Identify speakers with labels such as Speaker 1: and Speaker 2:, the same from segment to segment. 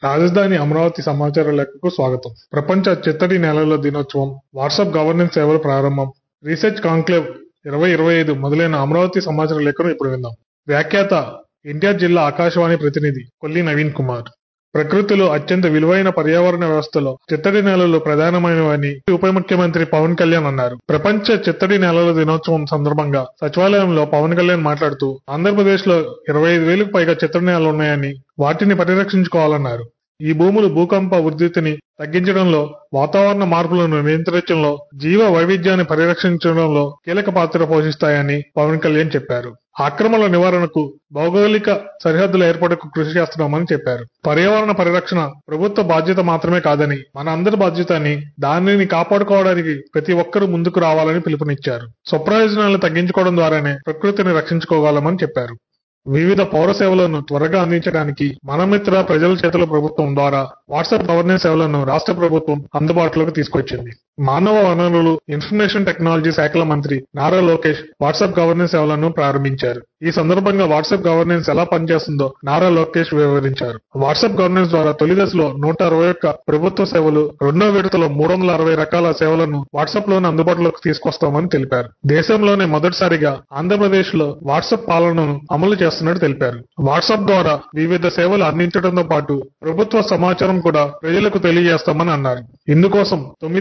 Speaker 1: రాజధాని అమరావతి సమాచార లేఖకు స్వాగతం. ప్రపంచ చిత్తడి నేలల దినోత్సవం, వాట్సాప్ గవర్నెన్స్ సేవల ప్రారంభం, రీసెర్చ్ కాంక్లేవ్ 2025 మొదలైన అమరావతి సమాచార లేఖను ఇప్పుడు విందాం. వ్యాఖ్యాత ఎన్టీఆర్ జిల్లా ఆకాశవాణి ప్రతినిధి కొల్లి నవీన్ కుమార్. ప్రకృతిలో అత్యంత విలువైన పర్యావరణ వ్యవస్థలో చిత్తడి నేలలు ప్రధానమైనవని ఉప ముఖ్యమంత్రి పవన్ కళ్యాణ్ అన్నారు. ప్రపంచ చిత్తడి నేలల దినోత్సవం సందర్భంగా సచివాలయంలో పవన్ కళ్యాణ్ మాట్లాడుతూ, ఆంధ్రప్రదేశ్ లో 25,000కు పైగా చిత్తడి నేలలు ఉన్నాయని, వాటిని పరిరక్షించుకోవాలన్నారు. ఈ భూములు భూకంప ఉధృతిని తగ్గించడంలో, వాతావరణ మార్పులను నియంత్రించడంలో, జీవ వైవిధ్యాన్ని పరిరక్షించడంలో కీలక పాత్ర పోషిస్తాయని పవన్ కళ్యాణ్ చెప్పారు. ఆక్రమణల నివారణకు, భౌగోళిక సరిహద్దుల ఏర్పాటుకు కృషి చేస్తున్నామని చెప్పారు. పర్యావరణ పరిరక్షణ ప్రభుత్వ బాధ్యత మాత్రమే కాదని, మన అందరి బాధ్యత అని, దానిని కాపాడుకోవడానికి ప్రతి ఒక్కరూ ముందుకు రావాలని పిలుపునిచ్చారు. స్వప్రయోజనాలను తగ్గించుకోవడం ద్వారానే ప్రకృతిని రక్షించుకోగలమని చెప్పారు. వివిధ పౌర సేవలను త్వరగా అందించడానికి మనమిత్ర ప్రజల చేతుల ప్రభుత్వం ద్వారా వాట్సాప్ గవర్నెన్స్ సేవలను రాష్ట్ర ప్రభుత్వం అందుబాటులోకి తీసుకొచ్చింది. మానవ వనరులు, ఇన్ఫర్మేషన్ టెక్నాలజీ శాఖల మంత్రి నారా లోకేష్ వాట్సాప్ గవర్నెన్స్ సేవలను ప్రారంభించారు. ఈ సందర్భంగా వాట్సాప్ గవర్నెన్స్ ఎలా పనిచేస్తుందో నారా లోకేష్ వివరించారు. వాట్సాప్ గవర్నెన్స్ ద్వారా తొలి దశలో 161 ప్రభుత్వ సేవలు, రెండో విడతలో 360 రకాల సేవలను వాట్సాప్ లోనే అందుబాటులోకి తీసుకొస్తామని తెలిపారు. దేశంలోనే మొదటిసారిగా ఆంధ్రప్రదేశ్ లో వాట్సాప్ పాలనను అమలు చేస్తున్నట్టు తెలిపారు. వాట్సాప్ ద్వారా వివిధ సేవలు అందించడంతో పాటు ప్రభుత్వ సమాచారం కూడా ప్రజలకు తెలియజేస్తామని అన్నారు. ఇందుకోసం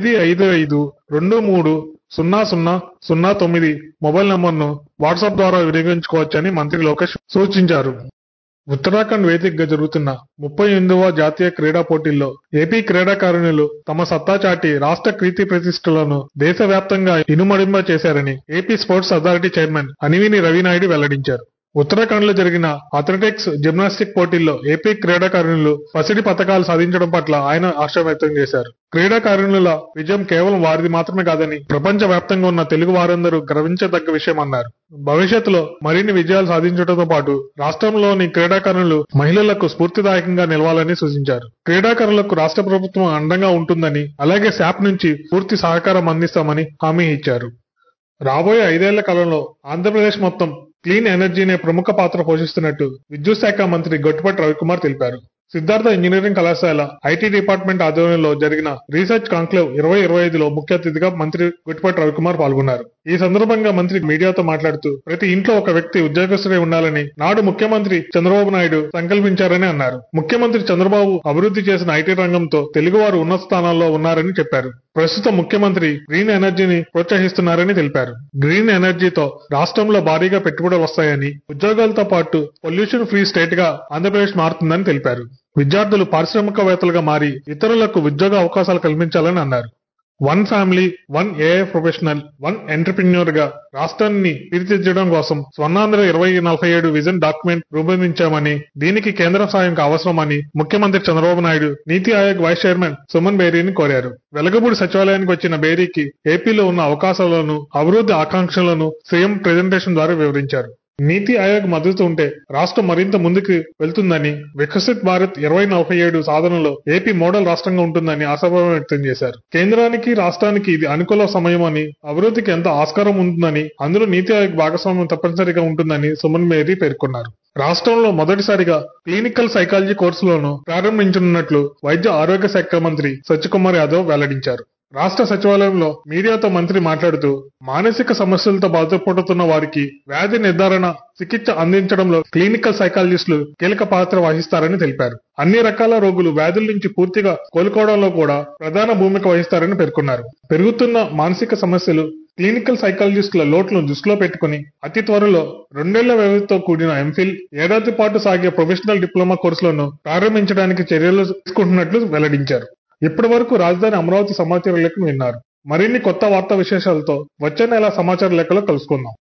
Speaker 1: 9552230009 మొబైల్ నంబర్ను వాట్సాప్ ద్వారా వినియోగించుకోవచ్చని మంత్రి లోకేష్ సూచించారు. ఉత్తరాఖండ్ వేదికగా జరుగుతున్న 38వ జాతీయ క్రీడా పోటీల్లో ఏపీ క్రీడాకారిణులు తమ సత్తా చాటి రాష్ట్ర కీర్తి ప్రతిష్టలను దేశవ్యాప్తంగా ఇనుమడింప చేశారని AP sports authority chairman అనివిని Ravi Naidu వెల్లడించారు. ఉత్తరాఖండ్ లో జరిగిన అథ్లెటిక్స్, జిమ్నాస్టిక్ పోటీల్లో ఏపీ క్రీడాకారిణులు పసిడి పతకాలు సాధించడం పట్ల ఆయన హర్షం వ్యక్తం చేశారు. క్రీడాకారిణుల విజయం కేవలం వారిది మాత్రమే కాదని, ప్రపంచ వ్యాప్తంగా ఉన్న తెలుగు వారందరూ గర్వించదగ్గ విషయమన్నారు. భవిష్యత్తులో మరిన్ని విజయాలు సాధించడంతో పాటు రాష్ట్రంలోని క్రీడాకారులు మహిళలకు స్ఫూర్తిదాయకంగా నిలవాలని సూచించారు. క్రీడాకారులకు రాష్ట్ర ప్రభుత్వం అండగా ఉంటుందని, అలాగే శాప్ నుంచి పూర్తి సహకారం అందిస్తామని హామీ ఇచ్చారు. రాబోయే 5 ఏళ్ల కాలంలో ఆంధ్రప్రదేశ్ మొత్తం క్లీన్ ఎనర్జీనే ప్రముఖ పాత్ర పోషిస్తున్నట్టు విద్యుత్ శాఖ మంత్రి గొట్టిపాటి రవికుమార్ తెలిపారు. సిద్ధార్థ ఇంజనీరింగ్ కళాశాల ఐటీ డిపార్ట్మెంట్ ఆధ్వర్యంలో జరిగిన రీసెర్చ్ కాంక్లేవ్ 2025లో ముఖ్య అతిథిగా మంత్రి గొట్టిపాటి రవికుమార్ పాల్గొన్నారు. ఈ సందర్భంగా మంత్రి మీడియాతో మాట్లాడుతూ, ప్రతి ఇంట్లో ఒక వ్యక్తి ఉద్యోగస్తుడే ఉండాలని నాడు ముఖ్యమంత్రి చంద్రబాబు నాయుడు సంకల్పించారని అన్నారు. ముఖ్యమంత్రి చంద్రబాబు అభివృద్ధి చేసిన ఐటీ రంగంతో తెలుగువారు ఉన్నత స్థానాల్లో ఉన్నారని చెప్పారు. ప్రస్తుతం ముఖ్యమంత్రి గ్రీన్ ఎనర్జీని ప్రోత్సహిస్తున్నారని తెలిపారు. గ్రీన్ ఎనర్జీతో రాష్ట్రంలో భారీగా పెట్టుబడులు వస్తాయని, ఉద్యోగాలతో పాటు పొల్యూషన్ ఫ్రీ స్టేట్ గా ఆంధ్రప్రదేశ్ మారుతుందని తెలిపారు. విద్యార్థులు పారిశ్రామికవేత్తలుగా మారి ఇతరులకు ఉద్యోగ అవకాశాలు కల్పించాలని అన్నారు. 1 ఫ్యామిలీ 1 ఏఐ ప్రొఫెషనల్ 1 ఎంటర్‌ప్రెన్యూర్ గా రాష్ట్రాన్ని తీర్చిదిద్దడం కోసం స్వర్ణాంధ్ర 2047 విజన్ డాక్యుమెంట్ రూపొందించామని, దీనికి కేంద్ర సాయం అవసరమని ముఖ్యమంత్రి చంద్రబాబు నాయుడు నీతి ఆయోగ్ వైస్ చైర్మన్ సుమన్ బేరీని కోరారు. వెలగపూడి సచివాలయానికి వచ్చిన బేరీకి ఏపీలో ఉన్న అవకాశాలను, అభివృద్ధి ఆకాంక్షలను సీఎం ప్రెజెంటేషన్ ద్వారా వివరించారు. నీతి ఆయోగ్ మద్దతు ఉంటే రాష్ట్రం మరింత ముందుకు వెళ్తుందని, వికసిత్ భారత్ 2047 సాధనలో ఏపీ మోడల్ రాష్ట్రంగా ఉంటుందని ఆశాభావం వ్యక్తం చేశారు. కేంద్రానికి, రాష్ట్రానికి ఇది అనుకూల సమయమని, అభివృద్ధికి ఎంత ఆస్కారం ఉంటుందని, అందులో నీతి ఆయోగ్ భాగస్వామ్యం తప్పనిసరిగా ఉంటుందని సుమన్ బేరీ పేర్కొన్నారు. రాష్ట్రంలో మొదటిసారిగా క్లినికల్ సైకాలజీ కోర్సులను ప్రారంభించనున్నట్లు వైద్య ఆరోగ్య శాఖ మంత్రి సత్యకుమార్ యాదవ్ వెల్లడించారు. రాష్ట్ర సచివాలయంలో మీడియాతో మంత్రి మాట్లాడుతూ, మానసిక సమస్యలతో బాధపడుతున్న వారికి వ్యాధి నిర్ధారణ, చికిత్స అందించడంలో క్లినికల్ సైకాలజిస్టులు కీలక పాత్ర వహిస్తారని తెలిపారు. అన్ని రకాల రోగులు వ్యాధుల నుంచి పూర్తిగా కోలుకోవడంలో కూడా ప్రధాన భూమిక వహిస్తారని పేర్కొన్నారు. పెరుగుతున్న మానసిక సమస్యలు, క్లినికల్ సైకాలజిస్టుల లోట్లను దృష్టిలో పెట్టుకుని అతి త్వరలో 2 ఏళ్ల వ్యవధితో కూడిన ఎంఫిల్, ఏడాది పాటు సాగే ప్రొఫెషనల్ డిప్లొమా కోర్సులను ప్రారంభించడానికి చర్యలు తీసుకుంటున్నట్లు వెల్లడించారు. ఇప్పటి వరకు రాజధాని అమరావతి సమాచార లేఖను విన్నారు. మరిన్ని కొత్త వార్తా విశేషాలతో వచ్చే నెల సమాచార లేఖలో కలుసుకుందాం.